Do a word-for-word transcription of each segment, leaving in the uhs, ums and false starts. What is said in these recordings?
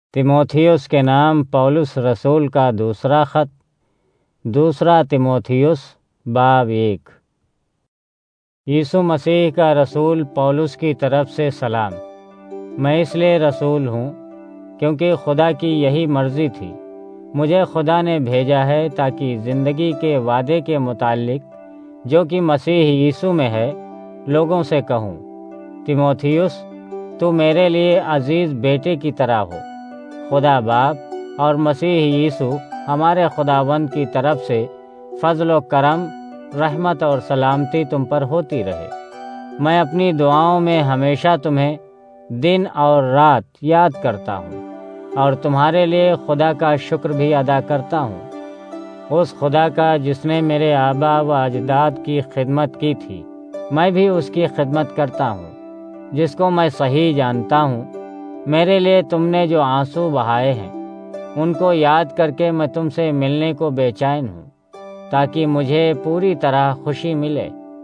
تیموتھیوس کے نام پولس رسول کا دوسرا خط، دوسرا تیموتھیوس باب ایک۔ یسوع مسیح کا رسول پولس کی طرف سے سلام۔ میں اس لیے رسول ہوں کیونکہ خدا کی یہی مرضی تھی۔ مجھے خدا نے بھیجا ہے تاکہ زندگی کے وعدے کے متعلق جو کہ مسیح یسوع میں ہے لوگوں سے کہوں۔ تیموتھیوس، تو میرے لیے عزیز بیٹے کی طرح ہو۔ خدا باپ اور مسیح یسوع ہمارے خداوند کی طرف سے فضل و کرم، رحمت اور سلامتی تم پر ہوتی رہے۔ میں اپنی دعاؤں میں ہمیشہ تمہیں دن اور رات یاد کرتا ہوں اور تمہارے لیے خدا کا شکر بھی ادا کرتا ہوں، اس خدا کا جس نے میرے آبا و اجداد کی خدمت کی تھی۔ میں بھی اس کی خدمت کرتا ہوں جس کو میں صحیح جانتا ہوں۔ میرے لیے تم نے جو آنسو بہائے ہیں ان کو یاد کر کے میں تم سے ملنے کو بے چین ہوں تاکہ مجھے پوری طرح خوشی ملے۔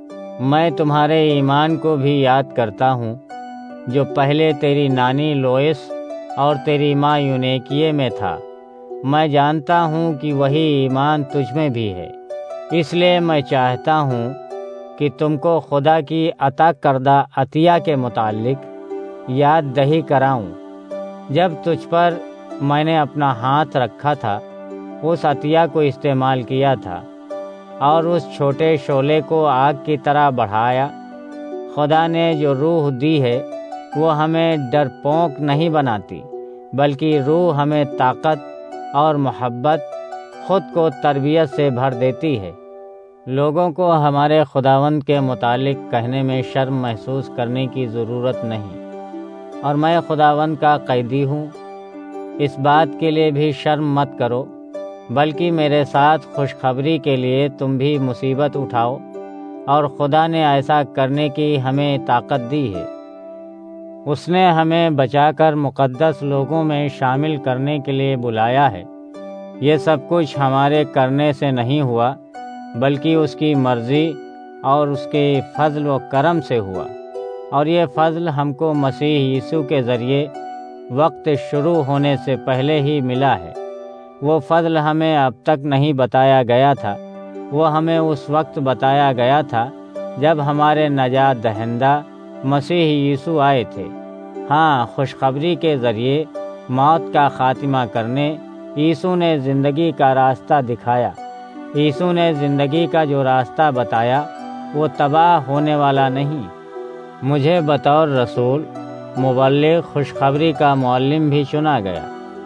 میں تمہارے ایمان کو بھی یاد کرتا ہوں جو پہلے تیری نانی لوئس اور تیری ماں یونیکیے میں تھا۔ میں جانتا ہوں کہ وہی ایمان تجھ میں بھی ہے، اس لیے میں چاہتا ہوں کہ تم کو خدا کی عطا کردہ عطیہ کے متعلق یاد دہی کراؤں۔ جب تجھ پر میں نے اپنا ہاتھ رکھا تھا، اس عطیہ کو استعمال کیا تھا اور اس چھوٹے شعلے کو آگ کی طرح بڑھایا۔ خدا نے جو روح دی ہے وہ ہمیں ڈرپونک نہیں بناتی، بلکہ روح ہمیں طاقت اور محبت، خود کو تربیت سے بھر دیتی ہے۔ لوگوں کو ہمارے خداوند کے متعلق کہنے میں شرم محسوس کرنے کی ضرورت نہیں، اور میں خداوند کا قیدی ہوں۔ اس بات کے لیے بھی شرم مت کرو، بلکہ میرے ساتھ خوشخبری کے لیے تم بھی مصیبت اٹھاؤ، اور خدا نے ایسا کرنے کی ہمیں طاقت دی ہے۔ اس نے ہمیں بچا کر مقدس لوگوں میں شامل کرنے کے لیے بلایا ہے۔ یہ سب کچھ ہمارے کرنے سے نہیں ہوا، بلکہ اس کی مرضی اور اس کے فضل و کرم سے ہوا، اور یہ فضل ہم کو مسیح یسوع کے ذریعے وقت شروع ہونے سے پہلے ہی ملا ہے۔ وہ فضل ہمیں اب تک نہیں بتایا گیا تھا، وہ ہمیں اس وقت بتایا گیا تھا جب ہمارے نجات دہندہ مسیح یسوع آئے تھے۔ ہاں، خوشخبری کے ذریعے موت کا خاتمہ کرنے یسوع نے زندگی کا راستہ دکھایا۔ یسوع نے زندگی کا جو راستہ بتایا وہ تباہ ہونے والا نہیں۔ مجھے بطور رسول، مبلغ، خوشخبری کا معلم بھی چنا گیا،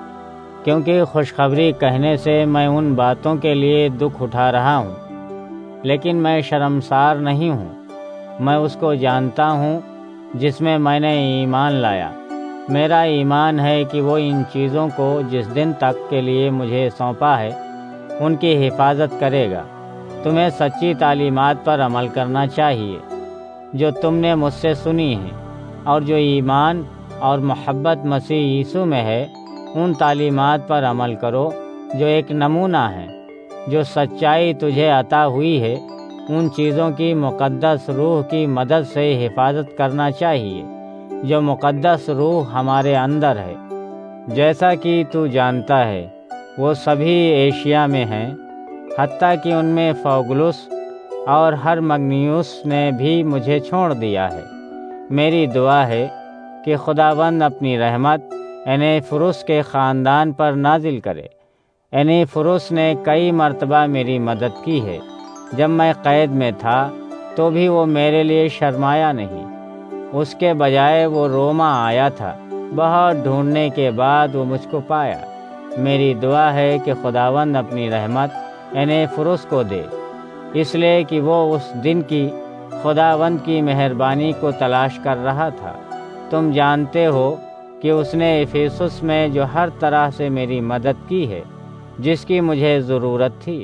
کیونکہ خوشخبری کہنے سے میں ان باتوں کے لیے دکھ اٹھا رہا ہوں، لیکن میں شرمسار نہیں ہوں۔ میں اس کو جانتا ہوں جس میں میں نے ایمان لایا۔ میرا ایمان ہے کہ وہ ان چیزوں کو جس دن تک کے لیے مجھے سونپا ہے ان کی حفاظت کرے گا۔ تمہیں سچی تعلیمات پر عمل کرنا چاہیے جو تم نے مجھ سے سنی ہیں، اور جو ایمان اور محبت مسیح یسوع میں ہے ان تعلیمات پر عمل کرو جو ایک نمونہ ہے۔ جو سچائی تجھے عطا ہوئی ہے ان چیزوں کی مقدس روح کی مدد سے حفاظت کرنا چاہیے جو مقدس روح ہمارے اندر ہے۔ جیسا کہ تو جانتا ہے وہ سبھی ایشیا میں ہیں، حتیٰ کہ ان میں فوگلس اور ہرمگنیوس نے بھی مجھے چھوڑ دیا ہے۔ میری دعا ہے کہ خداوند اپنی رحمت انیفروس کے خاندان پر نازل کرے۔ انیفروس نے کئی مرتبہ میری مدد کی ہے۔ جب میں قید میں تھا تو بھی وہ میرے لیے شرمایا نہیں، اس کے بجائے وہ روما آیا تھا۔ بہت ڈھونڈنے کے بعد وہ مجھ کو پایا۔ میری دعا ہے کہ خداوند اپنی رحمت انیفروس کو دے، اس لیے کہ وہ اس دن کی خداوند کی مہربانی کو تلاش کر رہا تھا۔ تم جانتے ہو کہ اس نے افیسس میں جو ہر طرح سے میری مدد کی ہے جس کی مجھے ضرورت تھی۔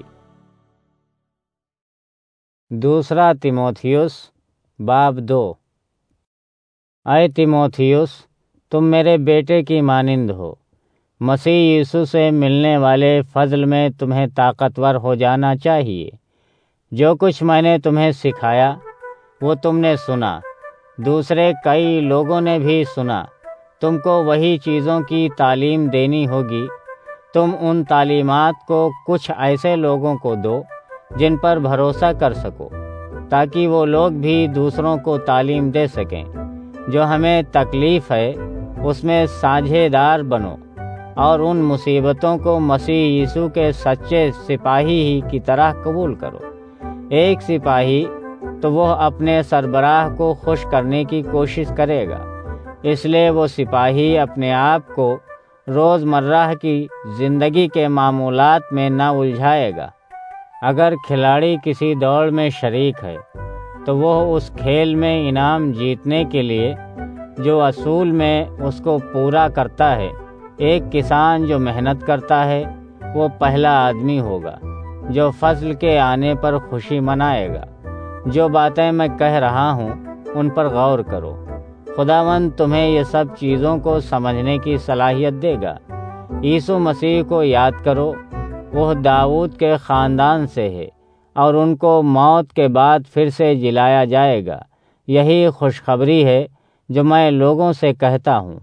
دوسرا تیموتھیوس باب دو۔ اے تیموتھیوس، تم میرے بیٹے کی مانند ہو۔ مسیح یسوع سے ملنے والے فضل میں تمہیں طاقتور ہو جانا چاہیے۔ جو کچھ میں نے تمہیں سکھایا وہ تم نے سنا، دوسرے کئی لوگوں نے بھی سنا۔ تم کو وہی چیزوں کی تعلیم دینی ہوگی۔ تم ان تعلیمات کو کچھ ایسے لوگوں کو دو جن پر بھروسہ کر سکو، تاکہ وہ لوگ بھی دوسروں کو تعلیم دے سکیں۔ جو ہمیں تکلیف ہے اس میں ساجھے دار بنو، اور ان مصیبتوں کو مسیح یسوع کے سچے سپاہی ہی کی طرح قبول کرو۔ ایک سپاہی تو وہ اپنے سربراہ کو خوش کرنے کی کوشش کرے گا، اس لیے وہ سپاہی اپنے آپ کو روز مرہ کی زندگی کے معمولات میں نہ الجھائے گا۔ اگر کھلاڑی کسی دوڑ میں شریک ہے تو وہ اس کھیل میں انعام جیتنے کے لیے جو اصول میں اس کو پورا کرتا ہے۔ ایک کسان جو محنت کرتا ہے وہ پہلا آدمی ہوگا جو فصل کے آنے پر خوشی منائے گا۔ جو باتیں میں کہہ رہا ہوں ان پر غور کرو۔ خداوند تمہیں یہ سب چیزوں کو سمجھنے کی صلاحیت دے گا۔ یسوع مسیح کو یاد کرو، وہ داؤد کے خاندان سے ہے اور ان کو موت کے بعد پھر سے جلایا جائے گا۔ یہی خوشخبری ہے جو میں لوگوں سے کہتا ہوں۔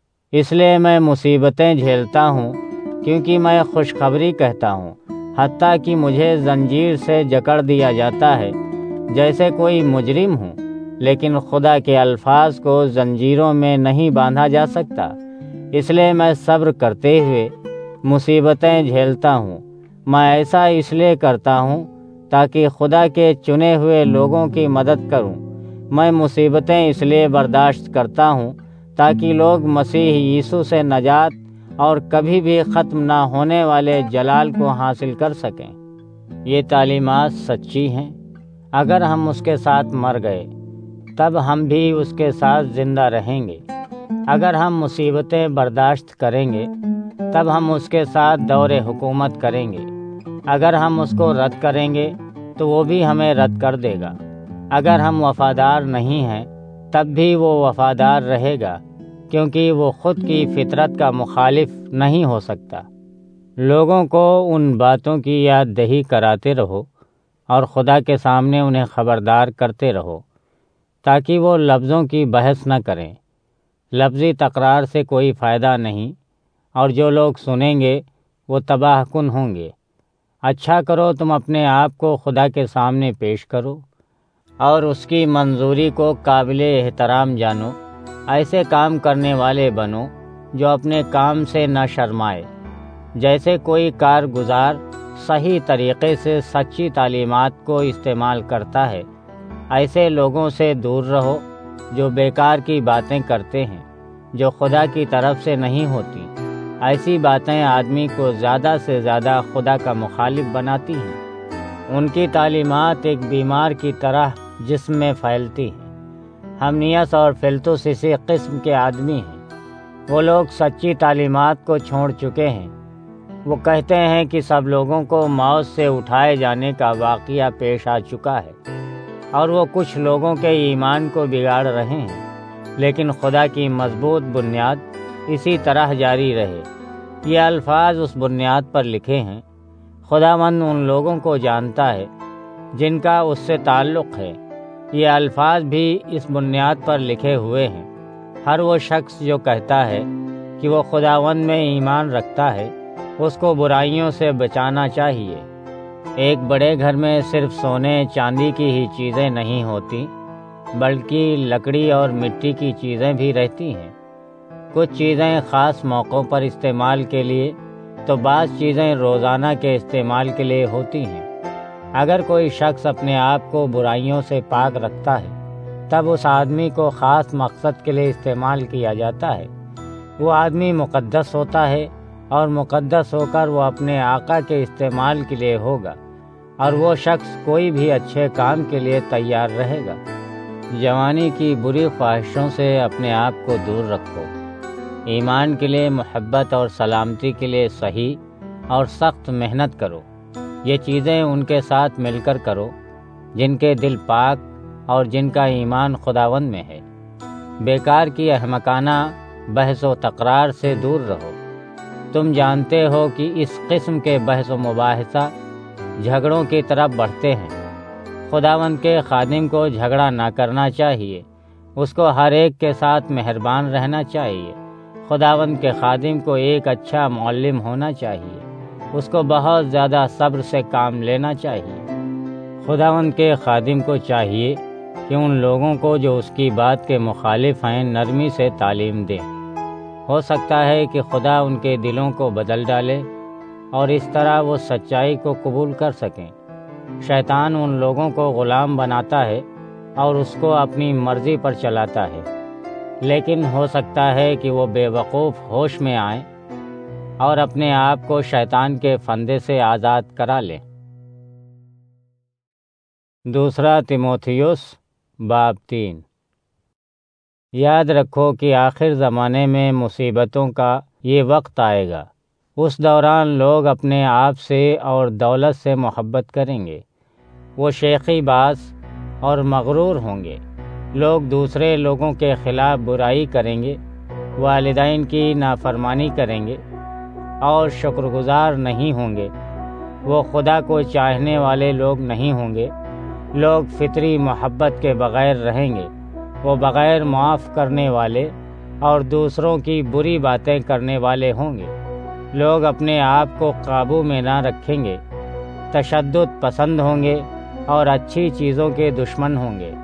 اس لیے میں مصیبتیں جھیلتا ہوں کیونکہ میں خوشخبری کہتا ہوں، حتیٰ کہ مجھے زنجیر سے جکڑ دیا جاتا ہے جیسے کوئی مجرم ہوں، لیکن خدا کے الفاظ کو زنجیروں میں نہیں باندھا جا سکتا۔ اس لیے میں صبر کرتے ہوئے مصیبتیں جھیلتا ہوں۔ میں ایسا اس لیے کرتا ہوں تاکہ خدا کے چنے ہوئے لوگوں کی مدد کروں۔ میں مصیبتیں اس لیے برداشت کرتا ہوں تاکہ لوگ مسیح یسوع سے نجات اور کبھی بھی ختم نہ ہونے والے جلال کو حاصل کر سکیں۔ یہ تعلیمات سچی ہیں۔ اگر ہم اس کے ساتھ مر گئے تب ہم بھی اس کے ساتھ زندہ رہیں گے۔ اگر ہم مصیبتیں برداشت کریں گے تب ہم اس کے ساتھ دور حکومت کریں گے۔ اگر ہم اس کو رد کریں گے تو وہ بھی ہمیں رد کر دے گا۔ اگر ہم وفادار نہیں ہیں تب بھی وہ وفادار رہے گا، کیونکہ وہ خود کی فطرت کا مخالف نہیں ہو سکتا۔ لوگوں کو ان باتوں کی یاد دہی کراتے رہو اور خدا کے سامنے انہیں خبردار کرتے رہو، تاکہ وہ لفظوں کی بحث نہ کریں۔ لفظی تکرار سے کوئی فائدہ نہیں، اور جو لوگ سنیں گے وہ تباہ کن ہوں گے۔ اچھا کرو تم اپنے آپ کو خدا کے سامنے پیش کرو اور اس کی منظوری کو قابل احترام جانو۔ ایسے کام کرنے والے بنو جو اپنے کام سے نہ شرمائے، جیسے کوئی کارگزار صحیح طریقے سے سچی تعلیمات کو استعمال کرتا ہے۔ ایسے لوگوں سے دور رہو جو بیکار کی باتیں کرتے ہیں، جو خدا کی طرف سے نہیں ہوتی۔ ایسی باتیں آدمی کو زیادہ سے زیادہ خدا کا مخالف بناتی ہیں۔ ان کی تعلیمات ایک بیمار کی طرح جسم میں پھیلتی ہیں۔ ہمنیس اور فلتس اسی قسم کے آدمی ہیں۔ وہ لوگ سچی تعلیمات کو چھوڑ چکے ہیں۔ وہ کہتے ہیں کہ سب لوگوں کو موت سے اٹھائے جانے کا واقعہ پیش آ چکا ہے، اور وہ کچھ لوگوں کے ایمان کو بگاڑ رہے ہیں، لیکن خدا کی مضبوط بنیاد اسی طرح جاری رہے۔ یہ الفاظ اس بنیاد پر لکھے ہیں۔ خداوند ان لوگوں کو جانتا ہے جن کا اس سے تعلق ہے۔ یہ الفاظ بھی اس بنیاد پر لکھے ہوئے ہیں۔ ہر وہ شخص جو کہتا ہے کہ وہ خداوند میں ایمان رکھتا ہے، اس کو برائیوں سے بچانا چاہیے۔ ایک بڑے گھر میں صرف سونے چاندی کی ہی چیزیں نہیں ہوتی، بلکہ لکڑی اور مٹی کی چیزیں بھی رہتی ہیں۔ کچھ چیزیں خاص موقعوں پر استعمال کے لیے تو بعض چیزیں روزانہ کے استعمال کے لیے ہوتی ہیں۔ اگر کوئی شخص اپنے آپ کو برائیوں سے پاک رکھتا ہے تب اس آدمی کو خاص مقصد کے لیے استعمال کیا جاتا ہے۔ وہ آدمی مقدس ہوتا ہے، اور مقدس ہو کر وہ اپنے آقا کے استعمال کے لیے ہوگا، اور وہ شخص کوئی بھی اچھے کام کے لیے تیار رہے گا۔ جوانی کی بری خواہشوں سے اپنے آپ کو دور رکھو۔ ایمان کے لیے محبت اور سلامتی کے لیے صحیح اور سخت محنت کرو۔ یہ چیزیں ان کے ساتھ مل کر کرو جن کے دل پاک اور جن کا ایمان خداوند میں ہے۔ بیکار کی احمقانہ بحث و تکرار سے دور رہو۔ تم جانتے ہو کہ اس قسم کے بحث و مباحثہ جھگڑوں کی طرف بڑھتے ہیں۔ خداوند کے خادم کو جھگڑا نہ کرنا چاہیے۔ اس کو ہر ایک کے ساتھ مہربان رہنا چاہیے، خداوند کے خادم کو ایک اچھا معلم ہونا چاہیے، اس کو بہت زیادہ صبر سے کام لینا چاہیے۔ خداوند کے خادم کو چاہیے کہ ان لوگوں کو جو اس کی بات کے مخالف ہیں نرمی سے تعلیم دیں۔ ہو سکتا ہے کہ خدا ان کے دلوں کو بدل ڈالے اور اس طرح وہ سچائی کو قبول کر سکیں۔ شیطان ان لوگوں کو غلام بناتا ہے اور اس کو اپنی مرضی پر چلاتا ہے، لیکن ہو سکتا ہے کہ وہ بے وقوف ہوش میں آئیں اور اپنے آپ کو شیطان کے فندے سے آزاد کرا لیں۔ دوسرا تیموتھیوس باب تین۔ یاد رکھو کہ آخر زمانے میں مصیبتوں کا یہ وقت آئے گا۔ اس دوران لوگ اپنے آپ سے اور دولت سے محبت کریں گے۔ وہ شیخی باز اور مغرور ہوں گے۔ لوگ دوسرے لوگوں کے خلاف برائی کریں گے، والدین کی نافرمانی کریں گے اور شکر گزار نہیں ہوں گے۔ وہ خدا کو چاہنے والے لوگ نہیں ہوں گے۔ لوگ فطری محبت کے بغیر رہیں گے۔ وہ بغیر معاف کرنے والے اور دوسروں کی بری باتیں کرنے والے ہوں گے۔ لوگ اپنے آپ کو قابو میں نہ رکھیں گے، تشدد پسند ہوں گے اور اچھی چیزوں کے دشمن ہوں گے۔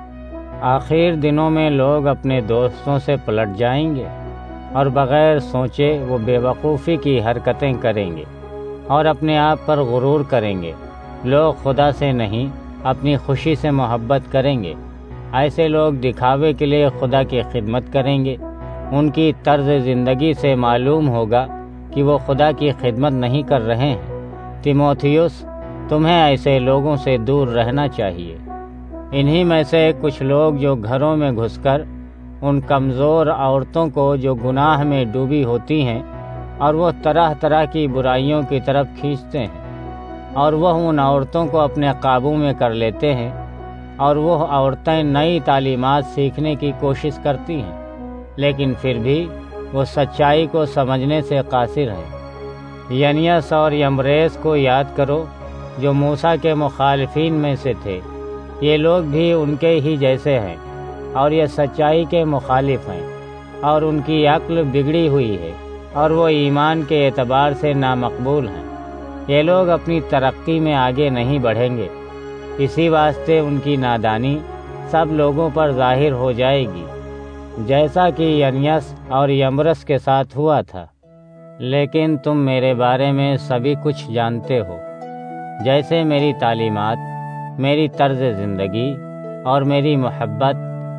آخر دنوں میں لوگ اپنے دوستوں سے پلٹ جائیں گے اور بغیر سوچے وہ بے وقوفی کی حرکتیں کریں گے اور اپنے آپ پر غرور کریں گے۔ لوگ خدا سے نہیں اپنی خوشی سے محبت کریں گے۔ ایسے لوگ دکھاوے کے لیے خدا کی خدمت کریں گے۔ ان کی طرز زندگی سے معلوم ہوگا کہ وہ خدا کی خدمت نہیں کر رہے ہیں۔ تیموتھیوس، تمہیں ایسے لوگوں سے دور رہنا چاہیے۔ انہی میں سے کچھ لوگ جو گھروں میں گھس کر ان کمزور عورتوں کو جو گناہ میں ڈوبی ہوتی ہیں اور وہ طرح طرح کی برائیوں کی طرف کھینچتے ہیں، اور وہ ان عورتوں کو اپنے قابو میں کر لیتے ہیں، اور وہ عورتیں نئی تعلیمات سیکھنے کی کوشش کرتی ہیں، لیکن پھر بھی وہ سچائی کو سمجھنے سے قاصر ہیں۔ ینیس اور یمبریس کو یاد کرو جو موسیٰ کے مخالفین میں سے تھے۔ یہ لوگ بھی ان کے ہی جیسے ہیں اور یہ سچائی کے مخالف ہیں، اور ان کی عقل بگڑی ہوئی ہے اور وہ ایمان کے اعتبار سے نامقبول ہیں۔ یہ لوگ اپنی ترقی میں آگے نہیں بڑھیں گے، اسی واسطے ان کی نادانی سب لوگوں پر ظاہر ہو جائے گی، جیسا کہ ینیس اور یمبرس کے ساتھ ہوا تھا۔ لیکن تم میرے بارے میں سبھی کچھ جانتے ہو، جیسے میری تعلیمات، میری طرز زندگی اور میری محبت،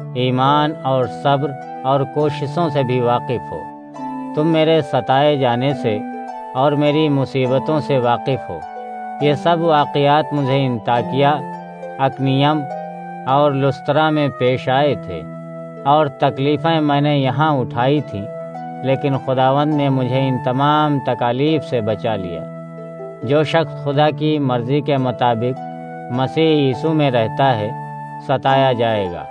ایمان اور صبر اور کوششوں سے بھی واقف ہو۔ تم میرے ستائے جانے سے اور میری مصیبتوں سے واقف ہو۔ یہ سب واقعات مجھے انطاکیہ، اکنیم اور لسترا میں پیش آئے تھے، اور تکلیفیں میں نے یہاں اٹھائی تھیں، لیکن خداوند نے مجھے ان تمام تکالیف سے بچا لیا۔ جو شخص خدا کی مرضی کے مطابق مسیح یسوع میں رہتا ہے ستایا جائے گا،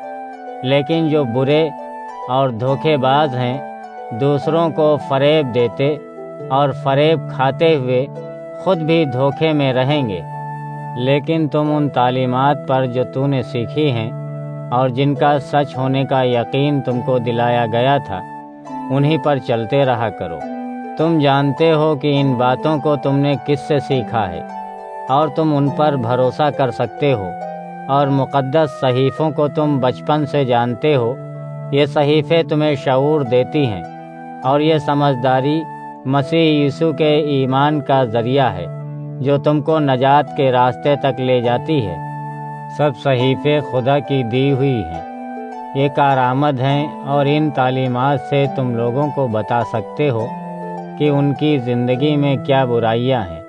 لیکن جو برے اور دھوکے باز ہیں دوسروں کو فریب دیتے اور فریب کھاتے ہوئے خود بھی دھوکے میں رہیں گے۔ لیکن تم ان تعلیمات پر جو تو نے سیکھی ہیں اور جن کا سچ ہونے کا یقین تم کو دلایا گیا تھا، انہی پر چلتے رہا کرو۔ تم جانتے ہو کہ ان باتوں کو تم نے کس سے سیکھا ہے، اور تم ان پر بھروسہ کر سکتے ہو، اور مقدس صحیفوں کو تم بچپن سے جانتے ہو۔ یہ صحیفے تمہیں شعور دیتی ہیں، اور یہ سمجھداری مسیح یسوع کے ایمان کا ذریعہ ہے جو تم کو نجات کے راستے تک لے جاتی ہے۔ سب صحیفے خدا کی دی ہوئی ہیں، یہ کارآمد ہیں، اور ان تعلیمات سے تم لوگوں کو بتا سکتے ہو کہ ان کی زندگی میں کیا برائیاں ہیں۔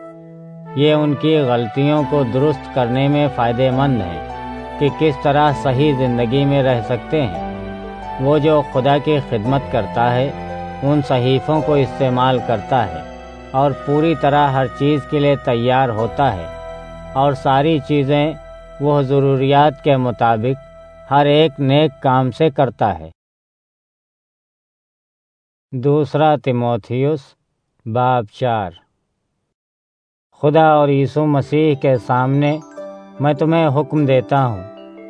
یہ ان کی غلطیوں کو درست کرنے میں فائدہ مند ہیں کہ کس طرح صحیح زندگی میں رہ سکتے ہیں۔ وہ جو خدا کی خدمت کرتا ہے ان صحیفوں کو استعمال کرتا ہے اور پوری طرح ہر چیز کے لیے تیار ہوتا ہے، اور ساری چیزیں وہ ضروریات کے مطابق ہر ایک نیک کام سے کرتا ہے۔ دوسرا تیموتھیوس باب چار۔ خدا اور یسوع مسیح کے سامنے میں تمہیں حکم دیتا ہوں،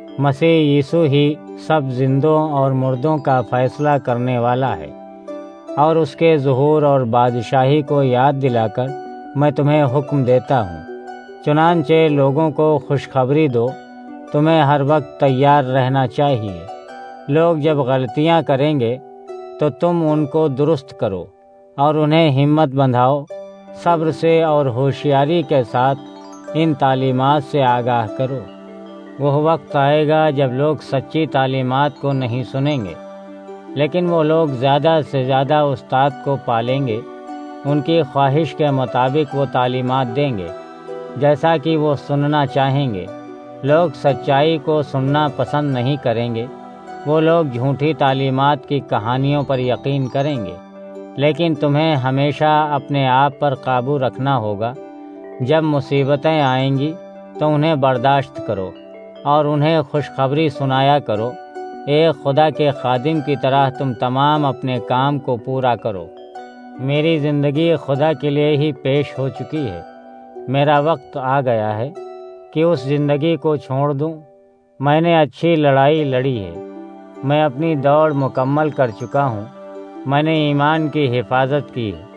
مسیح یسوع ہی سب زندوں اور مردوں کا فیصلہ کرنے والا ہے، اور اس کے ظہور اور بادشاہی کو یاد دلا کر میں تمہیں حکم دیتا ہوں۔ چنانچہ لوگوں کو خوشخبری دو، تمہیں ہر وقت تیار رہنا چاہیے۔ لوگ جب غلطیاں کریں گے تو تم ان کو درست کرو اور انہیں ہمت بندھاؤ، صبر سے اور ہوشیاری کے ساتھ ان تعلیمات سے آگاہ کرو۔ وہ وقت آئے گا جب لوگ سچی تعلیمات کو نہیں سنیں گے، لیکن وہ لوگ زیادہ سے زیادہ استاد کو پالیں گے، ان کی خواہش کے مطابق وہ تعلیمات دیں گے جیسا کہ وہ سننا چاہیں گے۔ لوگ سچائی کو سننا پسند نہیں کریں گے، وہ لوگ جھوٹی تعلیمات کی کہانیوں پر یقین کریں گے، لیکن تمہیں ہمیشہ اپنے آپ پر قابو رکھنا ہوگا۔ جب مصیبتیں آئیں گی تو انہیں برداشت کرو اور انہیں خوشخبری سنایا کرو۔ ایک خدا کے خادم کی طرح تم تمام اپنے کام کو پورا کرو۔ میری زندگی خدا کے لیے ہی پیش ہو چکی ہے، میرا وقت آ گیا ہے کہ اس زندگی کو چھوڑ دوں۔ میں نے اچھی لڑائی لڑی ہے، میں اپنی دوڑ مکمل کر چکا ہوں، میں نے ایمان کی حفاظت کی ہے۔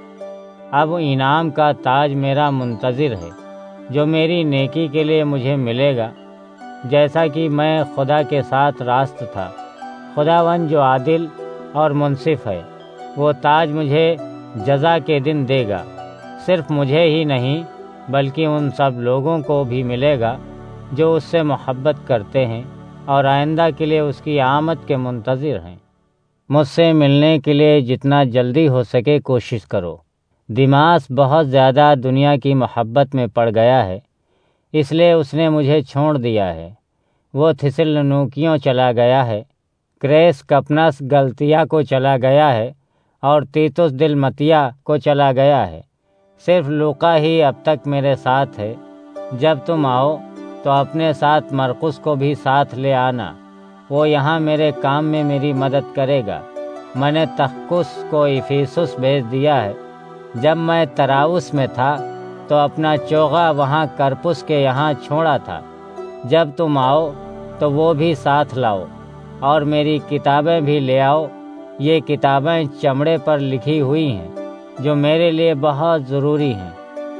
اب انعام کا تاج میرا منتظر ہے جو میری نیکی کے لیے مجھے ملے گا، جیسا کہ میں خدا کے ساتھ راست تھا۔ خداوند جو عادل اور منصف ہے، وہ تاج مجھے جزا کے دن دے گا۔ صرف مجھے ہی نہیں بلکہ ان سب لوگوں کو بھی ملے گا جو اس سے محبت کرتے ہیں اور آئندہ کے لیے اس کی آمد کے منتظر ہیں۔ مجھ سے ملنے کے لیے جتنا جلدی ہو سکے کوشش کرو۔ دیماس بہت زیادہ دنیا کی محبت میں پڑ گیا ہے، اس لیے اس نے مجھے چھوڑ دیا ہے۔ وہ تھسلنیکیوں چلا گیا ہے، کریس کپنس گلتیا کو چلا گیا ہے اور تیتس دلمتیا کو چلا گیا ہے۔ صرف لوقا ہی اب تک میرے ساتھ ہے۔ جب تم آؤ تو اپنے ساتھ مرقس کو بھی ساتھ لے آنا، وہ یہاں میرے کام میں میری مدد کرے گا۔ میں نے تخکس کو افیسس بھیج دیا ہے۔ جب میں تراؤس میں تھا تو اپنا چوغا وہاں کرپس کے یہاں چھوڑا تھا۔ جب تم آؤ تو وہ بھی ساتھ لاؤ اور میری کتابیں بھی لے آؤ۔ یہ کتابیں چمڑے پر لکھی ہوئی ہیں جو میرے لیے بہت ضروری ہیں۔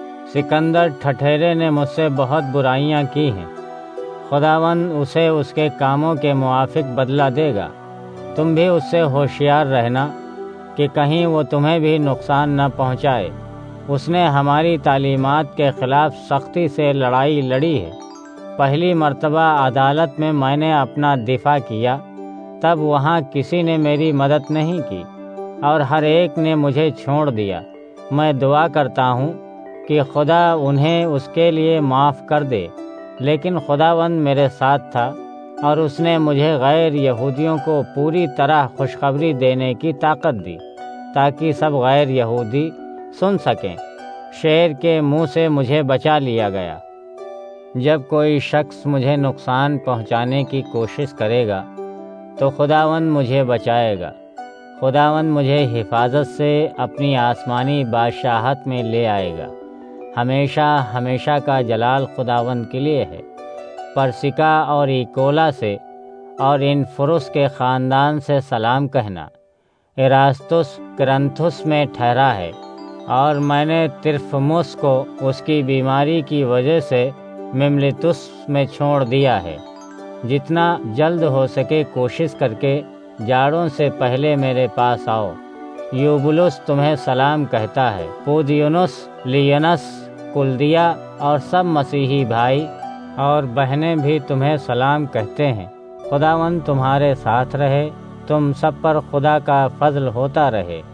سکندر ٹھٹھیرے نے مجھ سے بہت برائیاں کی ہیں، خداوند اسے اس کے کاموں کے موافق بدلہ دے گا۔ تم بھی اس سے ہوشیار رہنا کہ کہیں وہ تمہیں بھی نقصان نہ پہنچائے۔ اس نے ہماری تعلیمات کے خلاف سختی سے لڑائی لڑی ہے۔ پہلی مرتبہ عدالت میں میں نے اپنا دفاع کیا، تب وہاں کسی نے میری مدد نہیں کی اور ہر ایک نے مجھے چھوڑ دیا۔ میں دعا کرتا ہوں کہ خدا انہیں اس کے لیے معاف کر دے، لیکن خداوند میرے ساتھ تھا اور اس نے مجھے غیر یہودیوں کو پوری طرح خوشخبری دینے کی طاقت دی تاکہ سب غیر یہودی سن سکیں۔ شیر کے منہ سے مجھے بچا لیا گیا۔ جب کوئی شخص مجھے نقصان پہنچانے کی کوشش کرے گا تو خداوند مجھے بچائے گا۔ خداوند مجھے حفاظت سے اپنی آسمانی بادشاہت میں لے آئے گا۔ ہمیشہ ہمیشہ کا جلال خداوند کے لیے ہے۔ پرسکا اور ایکولا سے اور ان فرس کے خاندان سے سلام کہنا۔ ایراستس کرنتھس میں ٹھہرا ہے اور میں نے ترفمس کو اس کی بیماری کی وجہ سے مملتس میں چھوڑ دیا ہے۔ جتنا جلد ہو سکے کوشش کر کے جاڑوں سے پہلے میرے پاس آؤ۔ یوبلس تمہیں سلام کہتا ہے۔ پودیونس، لینس، کلدیا اور سب مسیحی بھائی اور بہنیں بھی تمہیں سلام کہتے ہیں۔ خداوند تمہارے ساتھ رہے، تم سب پر خدا کا فضل ہوتا رہے۔